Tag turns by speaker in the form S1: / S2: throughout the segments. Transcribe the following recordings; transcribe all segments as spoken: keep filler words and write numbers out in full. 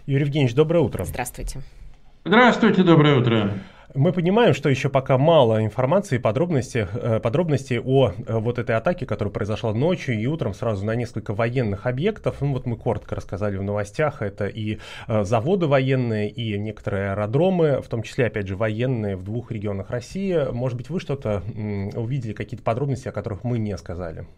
S1: Юрий Евгеньевич, доброе утро.
S2: Здравствуйте.
S3: Здравствуйте, доброе утро.
S1: Мы понимаем, что еще пока мало информации и подробностей, э, подробностей о э, вот этой атаке, которая произошла ночью и утром сразу на несколько военных объектов. Ну вот мы коротко рассказали в новостях, это и э, заводы военные, и некоторые аэродромы, в том числе, опять же, военные в двух регионах России. Может быть, вы что-то м, увидели, какие-то подробности, о которых мы не сказали?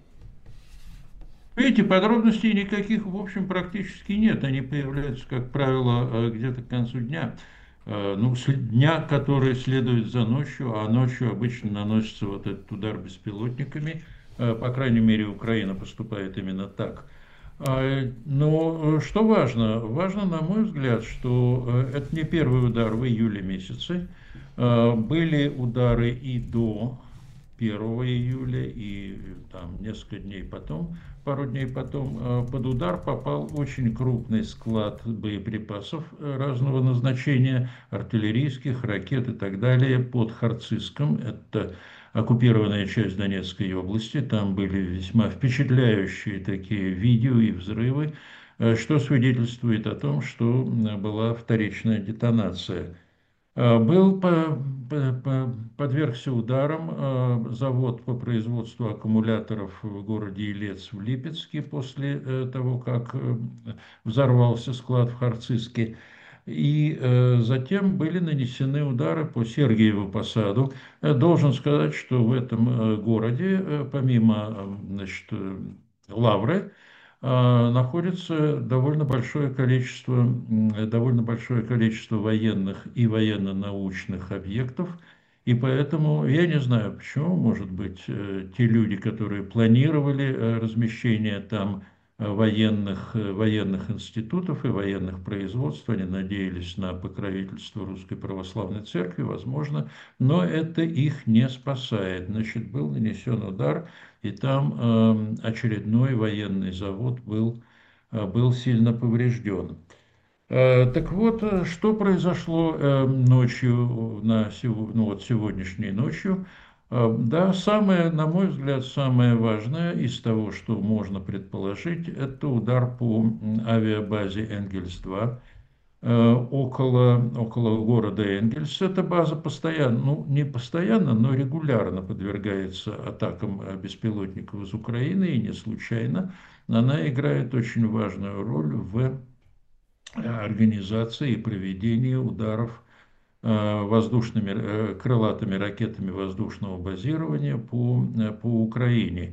S3: Видите, подробностей никаких, в общем, практически нет. Они появляются, как правило, э, где-то к концу дня. Э, Ну, с дня, который следует за ночью, а ночью обычно наносится вот этот удар беспилотниками. Э, По крайней мере, Украина поступает именно так. А, Но э, что важно? Важно, на мой взгляд, что э, это не первый удар в июле месяце. Э, Были удары и до первого июля, и там несколько дней потом, пару дней потом. Э, Под удар попал очень крупный склад боеприпасов э, разного назначения, артиллерийских, ракет и так далее, под Харцизском. Это оккупированная часть Донецкой области. Там были весьма впечатляющие такие видео и взрывы, э, что свидетельствует о том, что э, была вторичная детонация. Э, Был по- по- по- подвергся ударам э, завод по производству аккумуляторов в городе Илец в Липецке после э, того, как э, взорвался склад в Харциске. И э, затем были нанесены удары по Сергиеву Посаду. Э, Должен сказать, что в этом э, городе, э, помимо э, значит, э, Лавры, э, находится довольно большое количество, м, довольно большое количество военных и военно-научных объектов. И поэтому я не знаю, почему, может быть, э, те люди, которые планировали э, размещение там э, военных, э, военных институтов и военных производств, они надеялись на покровительство Русской Православной Церкви, возможно, но это их не спасает. Значит, был нанесен удар, и там э, очередной военный завод был, э, был сильно поврежден. Э, Так вот, э, что произошло э, ночью, на сего- ну вот сегодняшней ночью? Э, Да, самое, на мой взгляд, самое важное из того, что можно предположить, это удар по м, авиабазе Энгельс-два э, около, около города Энгельс. Эта база постоянно, ну не постоянно, но регулярно подвергается атакам э, беспилотников из Украины, и не случайно. Она играет очень важную роль в организации и проведении ударов э, воздушными, э, крылатыми ракетами воздушного базирования по, э, по Украине.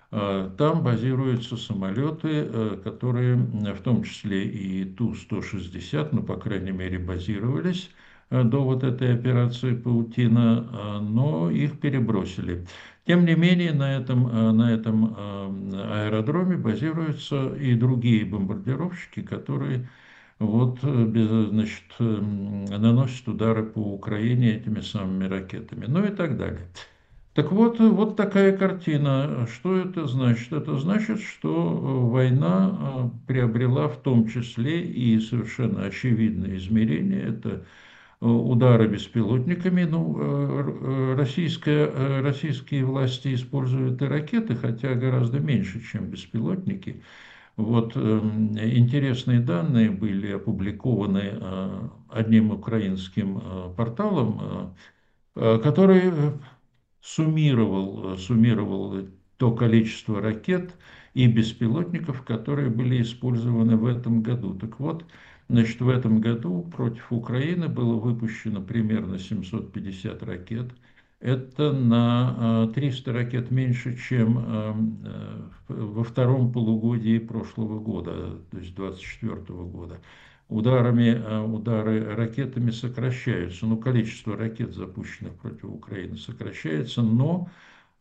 S3: Э, Там базируются самолеты, э, которые, э, в том числе и Ту сто шестьдесят, ну, по крайней мере, базировались э, до вот этой операции «Паутина», э, но их перебросили. Тем не менее, на этом, э, на этом э, аэродроме базируются и другие бомбардировщики, которые вот, э, без- значит, эм, наносят удары по Украине этими самыми ракетами, ну и так далее. Так вот, э, вот такая картина. Что это значит? Это значит, что э, война э, приобрела в том числе и совершенно очевидные измерения. Это э, удары беспилотниками. Ну, э, э, российская, э, российские власти используют и ракеты, хотя гораздо меньше, чем беспилотники. Вот эм, интересные данные были опубликованы э, одним украинским э, порталом, э, э, который э, суммировал, э, суммировал то количество ракет и беспилотников, которые были использованы в этом году. Так вот, значит, в этом году против Украины было выпущено примерно семьсот пятьдесят ракет. Это на э, триста ракет меньше, чем э, э, во втором полугодии прошлого года, то есть двадцать четвёртого года. Ударами, э, удары ракетами сокращаются, ну, количество ракет, запущенных против Украины, сокращается, но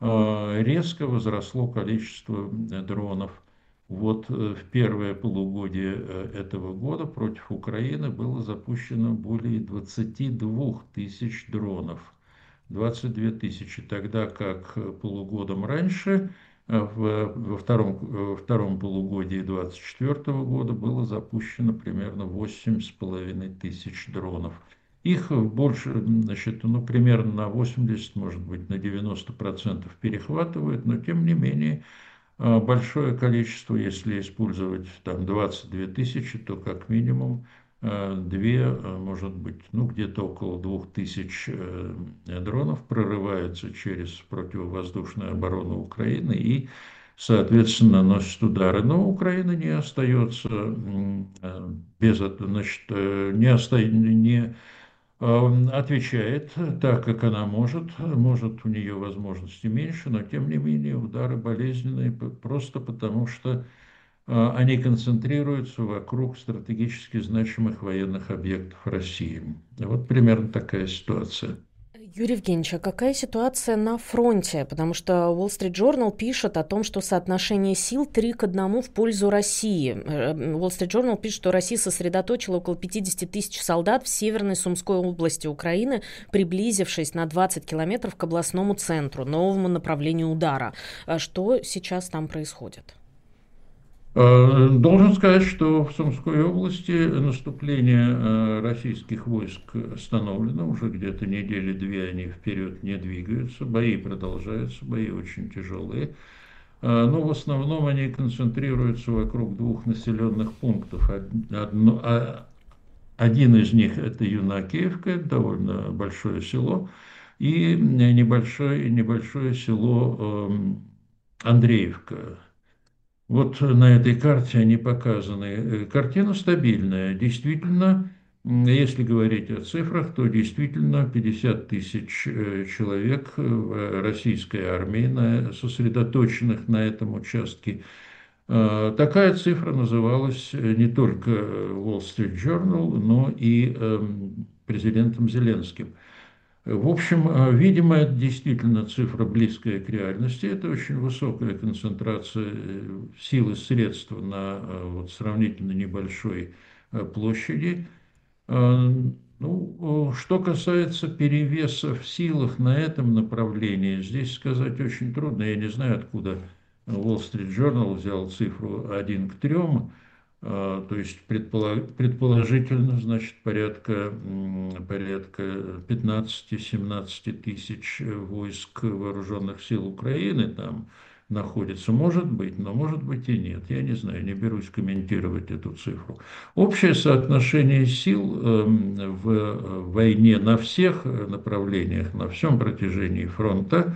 S3: э, резко возросло количество э, дронов. Вот э, в первое полугодие э, этого года против Украины было запущено более двадцати двух тысяч дронов. двадцать две тысячи, тогда как э, полугодом раньше, э, в, во втором, э, во втором полугодии двадцать четвёртого года было запущено примерно восемь с половиной тысяч дронов. Их больше, значит, ну, примерно на восемьдесят, может быть, на девяносто процентов перехватывают, но тем не менее большое количество, если использовать там двадцать две тысячи, то как минимум э, две, э, может быть, ну где-то около двух тысяч э, дронов прорывается через противовоздушную оборону Украины и, соответственно, наносит удары. Но Украина не остается м, э, без, от- значит, э, не, оста- не э, отвечает так, как она может. Может, у нее возможности меньше, но тем не менее удары болезненные п- просто потому, что э, они концентрируются вокруг стратегически значимых военных объектов России. Вот примерно такая ситуация.
S2: Юрий Евгеньевич, а какая ситуация на фронте? Потому что Wall Street Journal пишет о том, что соотношение сил три к одному в пользу России. Э, Wall Street Journal пишет, что Россия сосредоточила около пятьдесят тысяч солдат в северной Сумской области Украины, приблизившись на двадцать километров к областному центру, новому направлению удара. А что сейчас там происходит?
S3: Э, Должен сказать, что в Сумской области наступление э, российских войск остановлено. Уже где-то недели две они вперед не двигаются. Бои продолжаются, бои очень тяжелые. Э, Но в основном они концентрируются вокруг двух населенных пунктов. Од- одно- а- Один из них это Юнакиевка, это довольно большое село, и небольшое, небольшое село эм, Андреевка. Вот на этой карте они показаны. Э, Картина стабильная. Действительно, м, если говорить о цифрах, то действительно пятьдесят тысяч э, человек э, в российской армии, на- сосредоточенных на этом участке. Э, Такая цифра называлась э, не только Wall Street Journal, но и эм, президентом Зеленским. В общем, э, видимо, это действительно цифра близкая к реальности. Это очень высокая концентрация э, сил и средств на э, вот, сравнительно небольшой э, площади. Э, Ну, э, что касается перевеса в силах на этом направлении, здесь сказать очень трудно. Я не знаю, откуда Wall Street Journal взял цифру один к трем. А, то есть предполо- предположительно, значит, порядка, м, порядка пятнадцати-семнадцати тысяч войск вооруженных сил Украины там находится. Может быть, но может быть и нет. Я не знаю, не берусь комментировать эту цифру. Общее соотношение сил эм, в э, войне на всех направлениях, на всем протяжении фронта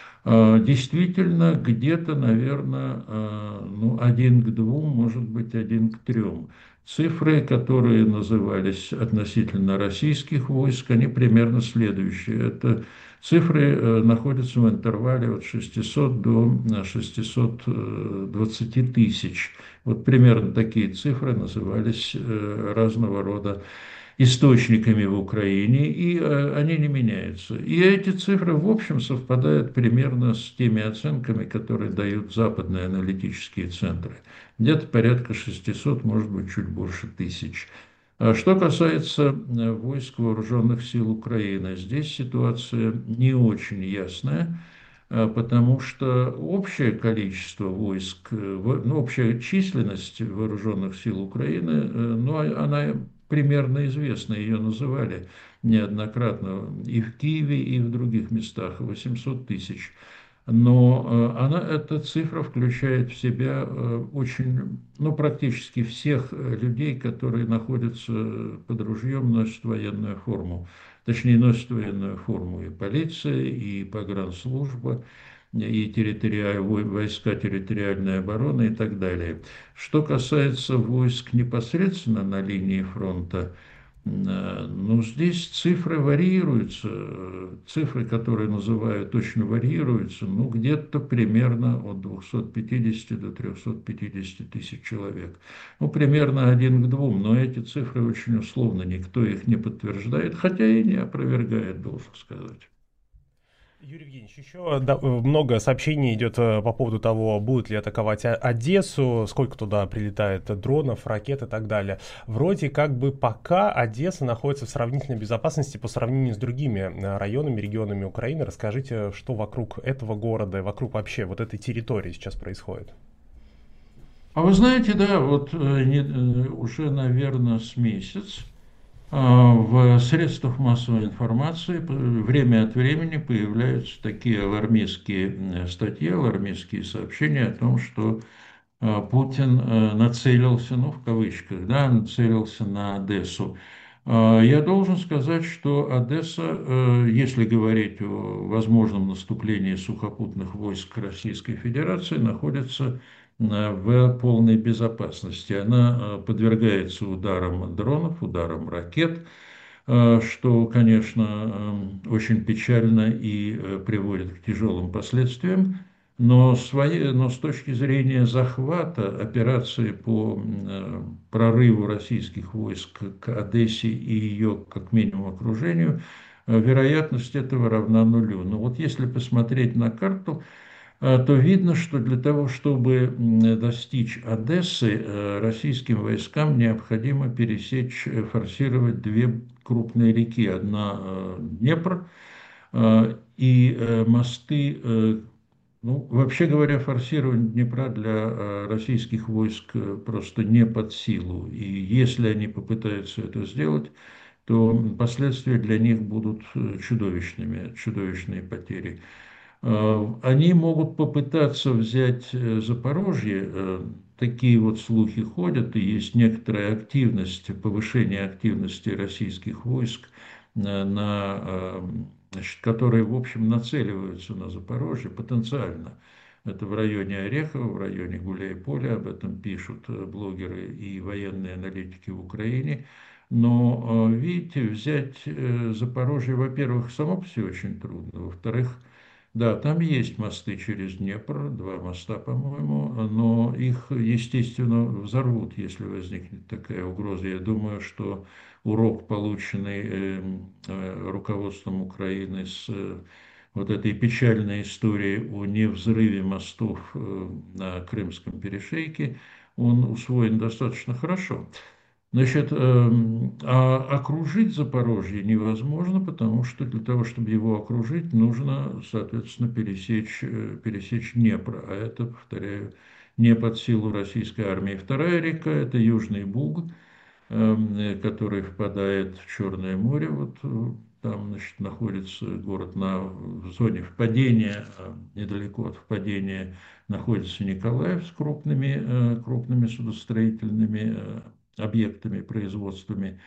S3: а, действительно, где-то, наверное, а, ну, один к двум, может быть, один к трем. Цифры, которые назывались относительно российских войск, они примерно следующие. Это цифры э, находятся в интервале от шестисот до шестисот двадцати тысяч. Вот примерно такие цифры назывались э, разного рода источниками в Украине, и э, они не меняются. И эти цифры, в общем, совпадают примерно с теми оценками, которые дают западные аналитические центры. Где-то порядка шестисот, может быть, чуть больше тысяч. А что касается э, войск вооруженных сил Украины, здесь ситуация не очень ясная, э, потому что общее количество войск, э, во- ну, общая численность вооруженных сил Украины, э, ну, а- она примерно известна, ее называли неоднократно и в Киеве, и в других местах, восемьсот тысяч. Но э, она, эта цифра включает в себя э, очень, ну, практически всех э, людей, которые находятся под ружьем, носят военную форму. Точнее, носят военную форму и полиция, и погранслужба, и территориаль, войска территориальной обороны и так далее. Что касается войск непосредственно на линии фронта, Э, ну, здесь цифры варьируются, э, цифры, которые называют, точно варьируются, ну, где-то примерно от двухсот пятидесяти до трехсот пятидесяти тысяч человек. Ну, примерно один к двум, но эти цифры очень условно, никто их не подтверждает, хотя и не опровергает, должен сказать.
S1: Юрий Евгеньевич, еще да, э, много сообщений идет э, по поводу того, будут ли атаковать О- Одессу, сколько туда прилетает дронов, ракет и так далее. Вроде как бы пока Одесса находится в сравнительной безопасности по сравнению с другими э, районами, регионами Украины. Расскажите, что вокруг этого города, вокруг вообще вот этой территории сейчас происходит?
S3: А вы знаете, да, вот э, не- э, уже, наверное, с месяц а, в средствах массовой информации п- время от времени появляются такие алармистские м, статьи, алармистские сообщения о том, что э, Путин э, нацелился, ну, в кавычках, да, нацелился на Одессу. Э, Я должен сказать, что Одесса, э, если говорить о возможном наступлении сухопутных войск Российской Федерации, находится э, в полной безопасности. Она э, подвергается ударам дронов, ударам ракет, э, что, конечно, э, очень печально и э, приводит к тяжелым последствиям. Но, свои, но с точки зрения захвата операции по э, прорыву российских войск к Одессе и ее, как минимум, окружению, э, вероятность этого равна нулю. Но вот если посмотреть на карту, э, то видно, что для того, чтобы м, достичь Одессы, э, российским войскам необходимо пересечь, э, форсировать две крупные реки. Одна э, Днепр, э, и э, мосты. э, ну, вообще говоря, форсирование Днепра для э, российских войск э, просто не под силу. И если они попытаются это сделать, то последствия для них будут э, чудовищными, чудовищные потери. Э, Они могут попытаться взять э, Запорожье. э, Такие вот слухи ходят, и есть некоторая активность, повышение активности российских войск, э, на, э, значит, которые, в общем, нацеливаются на Запорожье потенциально. Это в районе Орехова, в районе Гуляй-Поля, об этом пишут э, блогеры и военные аналитики в Украине. Но, э, видите, взять э, Запорожье, во-первых, само по себе очень трудно, во-вторых, да, там есть мосты через Днепр, два моста, по-моему, но их, естественно, взорвут, если возникнет такая угроза. Я думаю, что урок, полученный э, э, руководством Украины с э, вот этой печальной историей о невзрыве мостов э, на Крымском перешейке, он усвоен достаточно хорошо. Значит, эм, а окружить Запорожье невозможно, потому что для того, чтобы его окружить, нужно, соответственно, пересечь, э, пересечь Днепр. А это, повторяю, не под силу российской армии. Вторая река – это Южный Буг, эм, э, который впадает в Черное море. Вот э, там, значит, находится город на в зоне впадения, а недалеко от впадения находится Николаев с крупными, э, крупными судостроительными э, объектами, производствами.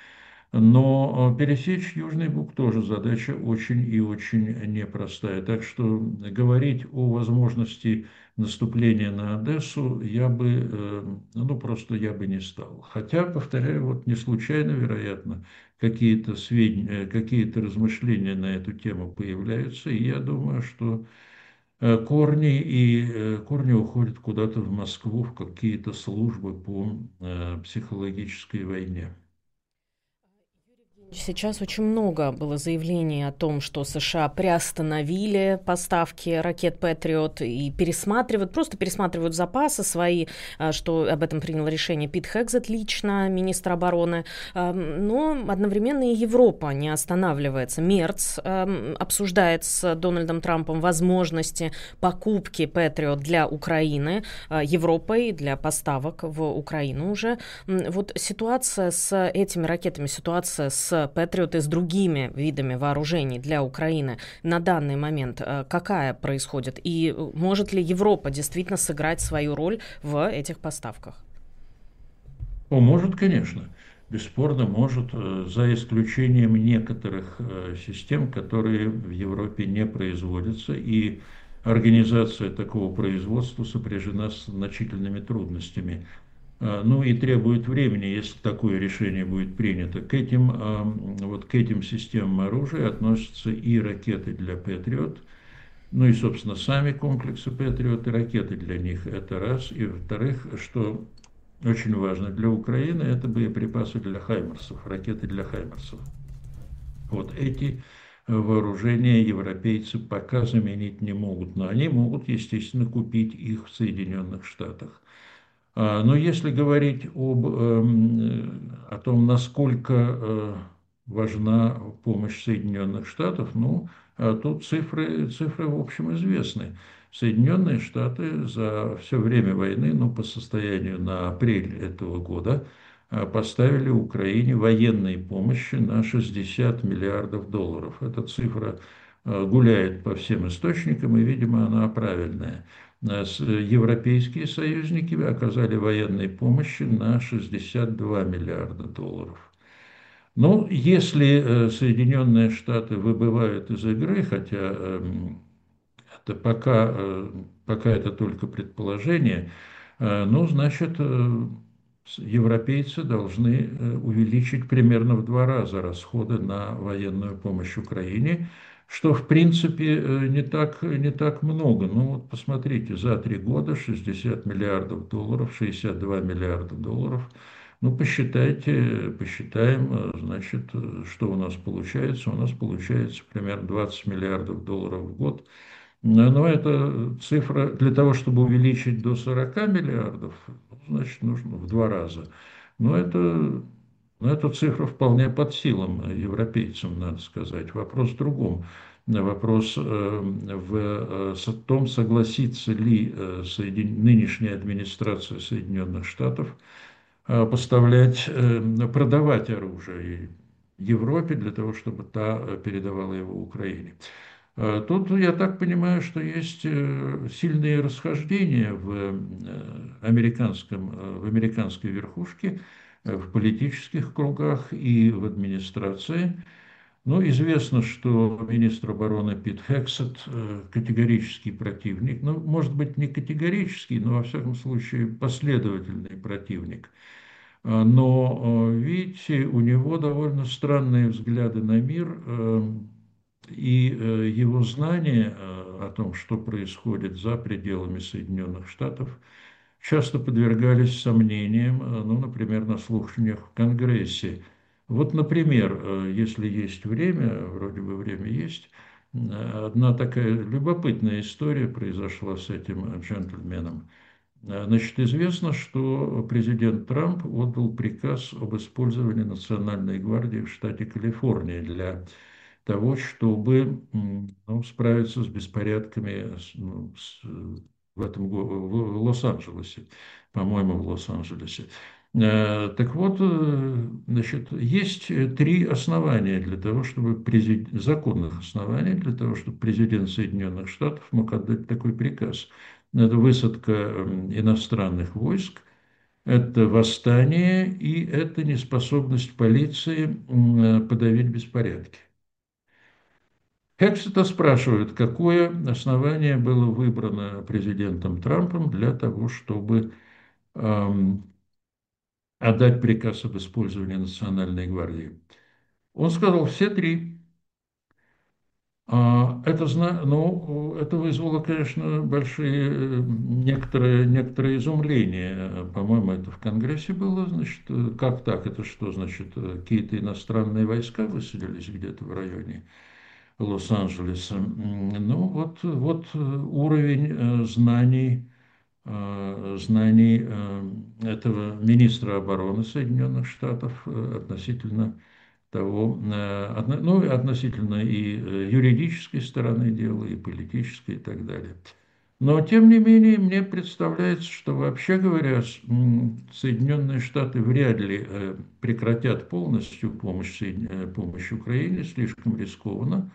S3: Но э, пересечь Южный Буг тоже задача очень и очень непростая. Так что говорить о возможности наступления на Одессу я бы, э, ну просто я бы не стал. Хотя, повторяю, вот не случайно, вероятно, какие-то сведения, какие-то размышления на эту тему появляются, и я думаю, что э, корни и э, корни уходят куда-то в Москву, в какие-то службы по э, психологической войне.
S2: Сейчас очень много было заявлений о том, что США приостановили поставки ракет «Патриот» и пересматривают, просто пересматривают запасы свои, а, что об этом принял решение Пит Хегзет лично, министр обороны. А, Но одновременно и Европа не останавливается. Мерц а, обсуждает с Дональдом Трампом возможности покупки «Патриот» для Украины, а, Европой для поставок в Украину уже. М, Вот ситуация с этими ракетами, ситуация с «Патриот» и с другими видами вооружений для Украины на данный момент э, какая происходит? И э, может ли Европа действительно сыграть свою роль в этих поставках?
S3: О, может, конечно. Бесспорно, может, э, за исключением некоторых э, систем, которые в Европе не производятся, и организация такого производства сопряжена с значительными трудностями. А, Ну и требует времени, если такое решение будет принято. К этим, а, вот к этим системам оружия относятся и ракеты для «Патриот», ну и, собственно, сами комплексы «Патриот» и ракеты для них. Это раз. И, во-вторых, что очень важно для Украины, это боеприпасы для «Хаймерсов», ракеты для «Хаймерсов». Вот эти вооружения европейцы пока заменить не могут, но они могут, естественно, купить их в Соединенных Штатах. А, Но если говорить об, эм, о том, насколько э, важна помощь Соединенных Штатов, ну, а тут цифры, цифры, в общем, известны. Соединенные Штаты за все время войны, ну, по состоянию на апрель этого года, а, поставили Украине военной помощи на шестьдесят миллиардов долларов. Эта цифра гуляет по всем источникам, и, видимо, она правильная. Европейские союзники оказали военной помощи на шестьдесят два миллиарда долларов. Ну, если Соединенные Штаты выбывают из игры, хотя это пока, пока это только предположение, ну, значит, европейцы должны увеличить примерно в два раза расходы на военную помощь Украине, что, в принципе, не так, не так много. Ну, вот посмотрите, за три года шестьдесят миллиардов долларов, шестьдесят два миллиарда долларов. Ну, посчитайте, посчитаем, значит, что у нас получается. У нас получается примерно двадцать миллиардов долларов в год. Но эта цифра для того, чтобы увеличить до сорока миллиардов, значит, нужно в два раза. Но это, но эта цифра вполне под силам европейцам, надо сказать. Вопрос в другом. Вопрос в том, согласится ли нынешняя администрация Соединенных Штатов поставлять, продавать оружие Европе для того, чтобы та передавала его Украине. Тут, я так понимаю, что есть сильные расхождения в, американском, в американской верхушке, в политических кругах и в администрации. Ну, известно, что министр обороны Пит Хексет категорический противник, ну, может быть, не категорический, но, во всяком случае, последовательный противник. Но, видите, у него довольно странные взгляды на мир, и его знания о том, что происходит за пределами Соединенных Штатов, часто подвергались сомнениям, ну, например, на слушаниях в Конгрессе. Вот, например, если есть время, вроде бы время есть, одна такая любопытная история произошла с этим джентльменом. Значит, известно, что президент Трамп отдал приказ об использовании Национальной гвардии в штате Калифорния для того, чтобы, ну, справиться с беспорядками, ну, с, в этом в Лос-Анджелесе, по-моему, в Лос-Анджелесе. Так вот, значит, есть три основания для того, чтобы президент, законных оснований для того, чтобы президент Соединенных Штатов мог отдать такой приказ. Это высадка иностранных войск, это восстание и это неспособность полиции подавить беспорядки. Хексета спрашивают, какое основание было выбрано президентом Трампом для того, чтобы эм, отдать приказ об использовании Национальной гвардии. Он сказал, все три. Это, ну, это вызвало, конечно, большие, некоторые, некоторые изумления. По-моему, это в Конгрессе было, значит, как так, это что, значит, какие-то иностранные войска высадились где-то в районе Лос-Анджелеса. Ну, вот, вот уровень знаний, знаний этого министра обороны Соединенных Штатов относительно того, ну, относительно и юридической стороны дела, и политической, и так далее. Но, тем не менее, мне представляется, что, вообще говоря, Соединенные Штаты вряд ли прекратят полностью помощь, помощь Украине, слишком рискованно,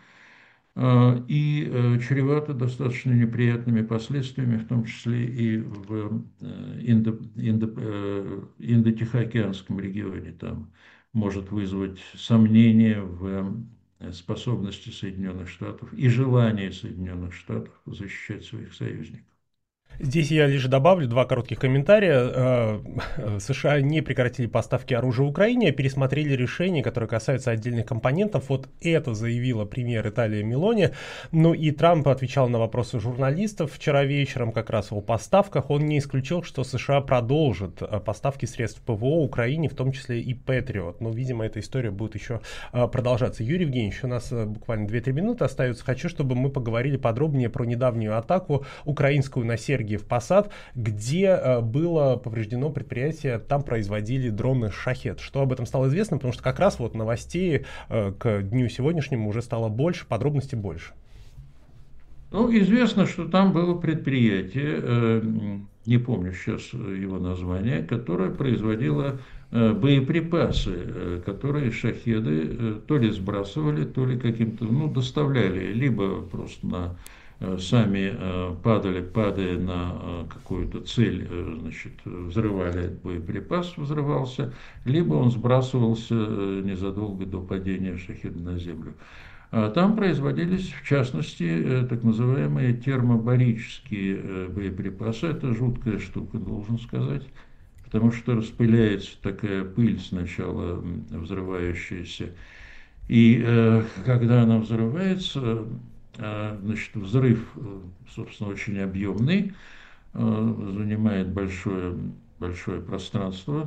S3: и чревато достаточно неприятными последствиями, в том числе и в Индо, Индо, Индо-Тихоокеанском регионе. Там может вызвать сомнения в способности Соединенных Штатов и желание Соединенных Штатов защищать своих союзников.
S1: Здесь я лишь добавлю два коротких комментария. США не прекратили поставки оружия Украине, а пересмотрели решения, которые касаются отдельных компонентов. Вот это заявила премьер Италии Мелони. Ну и Трамп отвечал на вопросы журналистов вчера вечером как раз о поставках. Он не исключил, что США продолжат поставки средств ПВО Украине, в том числе и Патриот. Но, видимо, эта история будет еще продолжаться. Юрий Евгеньевич, у нас буквально две-три минуты остается. Хочу, чтобы мы поговорили подробнее про недавнюю атаку украинскую на Сергиев Посад, где было повреждено предприятие, там производили дроны «Шахед». Что об этом стало известно? Потому что как раз вот новостей к дню сегодняшнему уже стало больше, подробностей больше.
S3: Ну, известно, что там было предприятие, не помню сейчас его название, которое производило боеприпасы, которые шахеды то ли сбрасывали, то ли каким-то, ну, доставляли, либо просто на сами падали, падая на какую-то цель, значит, взрывали боеприпас, взрывался, либо он сбрасывался незадолго до падения шахеда на землю. Там производились, в частности, так называемые термобарические боеприпасы. Это жуткая штука, должен сказать, потому что распыляется такая пыль сначала взрывающаяся. И когда она взрывается, значит, взрыв, собственно, очень объемный, занимает большое, большое пространство.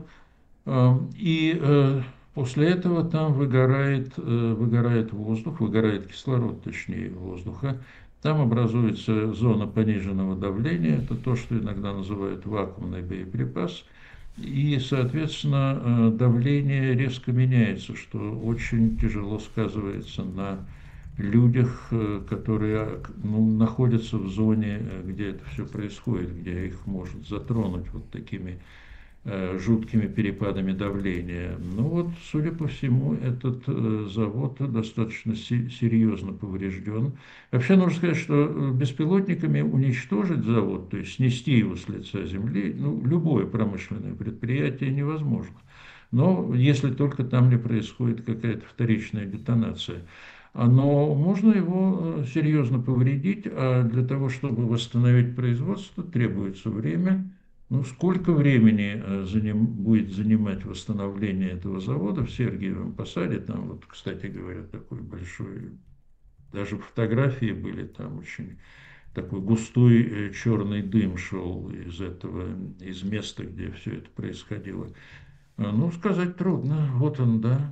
S3: И после этого там выгорает, выгорает воздух, выгорает кислород, точнее, воздуха. Там образуется зона пониженного давления, это то, что иногда называют вакуумный боеприпас. И, соответственно, давление резко меняется, что очень тяжело сказывается на людях, которые, ну, находятся в зоне, где это все происходит, где их может затронуть вот такими жуткими перепадами давления. Ну вот, судя по всему, этот завод достаточно серьезно поврежден. Вообще нужно сказать, что беспилотниками уничтожить завод, то есть снести его с лица земли, ну, любое промышленное предприятие невозможно. Но если только там не происходит какая-то вторичная детонация. Но можно его серьезно повредить, а для того, чтобы восстановить производство, требуется время. Ну, сколько времени заним, будет занимать восстановление этого завода в Сергиевом Посаде, там вот, кстати говоря, такой большой, даже фотографии были, там очень такой густой черный дым шел из этого, из места, где все это происходило. Ну, сказать трудно, вот он, да.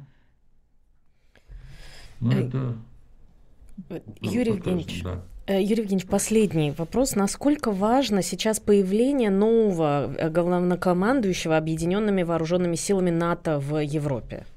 S3: Ну, это...
S2: Юрий Евгеньевич, да. Юрий Евгеньевич, последний вопрос. Насколько важно сейчас появление нового главнокомандующего объединенными вооруженными силами НАТО в Европе?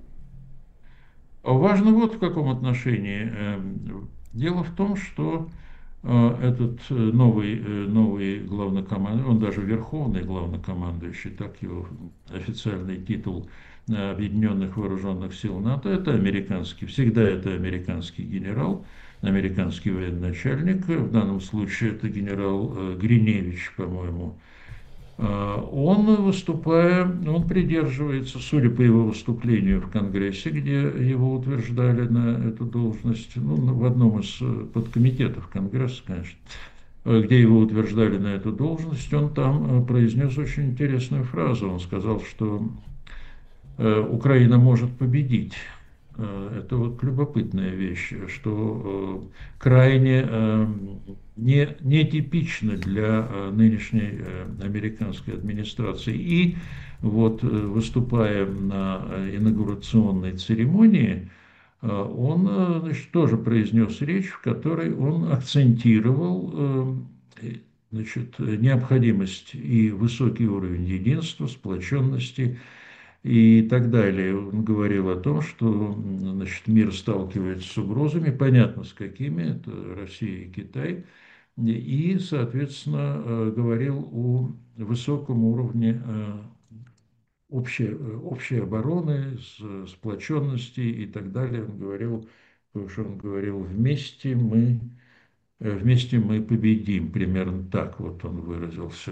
S3: Важно вот в каком отношении. Дело в том, что этот новый, новый главнокомандующий, он даже верховный главнокомандующий, так его официальный титул Объединенных Вооруженных Сил НАТО, это американский, всегда это американский генерал, американский военачальник, в данном случае это генерал Гриневич, по-моему. Он, выступая, он придерживается, судя по его выступлению в Конгрессе, где его утверждали на эту должность, ну, в одном из подкомитетов Конгресса, конечно, где его утверждали на эту должность, он там произнес очень интересную фразу. Он сказал, что Украина может победить. Это вот любопытная вещь, что крайне не, нетипично для нынешней американской администрации. И вот, выступая на инаугурационной церемонии, он, значит, тоже произнес речь, в которой он акцентировал, значит, необходимость и высокий уровень единства, сплоченности и так далее. Он говорил о том, что, значит, мир сталкивается с угрозами, понятно с какими, это Россия и Китай, и, соответственно, говорил о высоком уровне общей, общей обороны, сплоченности и так далее. Он говорил, что он говорил, вместе мы, вместе мы победим, примерно так вот он выразился.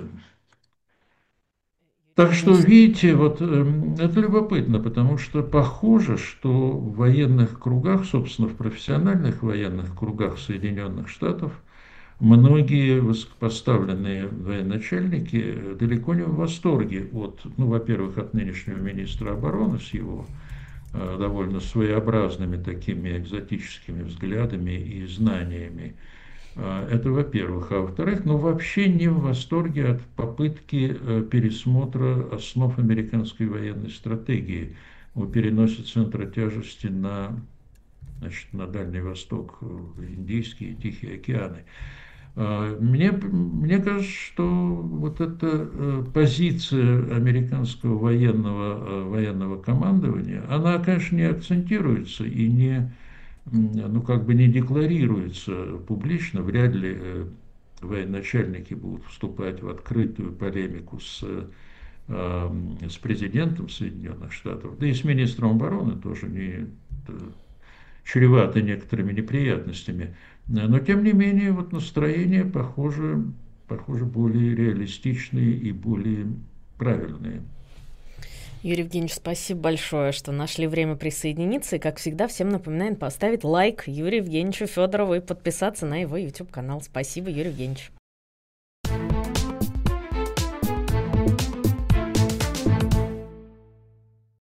S3: Так что, видите, вот это любопытно, потому что похоже, что в военных кругах, собственно, в профессиональных военных кругах Соединенных Штатов, многие высокопоставленные военачальники далеко не в восторге от, ну, во-первых, от нынешнего министра обороны с его довольно своеобразными такими экзотическими взглядами и знаниями. Это, во-первых. А во-вторых, ну, вообще не в восторге от попытки пересмотра основ американской военной стратегии. Он переносит центр тяжести на, значит, на Дальний Восток, в Индийские и Тихие океаны. Мне, мне кажется, что вот эта позиция американского военного, военного командования, она, конечно, не акцентируется и не... ну, как бы не декларируется публично, вряд ли военачальники будут вступать в открытую полемику с с президентом Соединенных Штатов, да и с министром обороны тоже не чревато некоторыми неприятностями. Но, тем не менее, вот настроения, похоже, похоже, более реалистичные и более правильные.
S2: Юрий Евгеньевич, спасибо большое, что нашли время присоединиться. И, как всегда, всем напоминаем поставить лайк Юрию Евгеньевичу Федорову и подписаться на его YouTube-канал. Спасибо, Юрий Евгеньевич.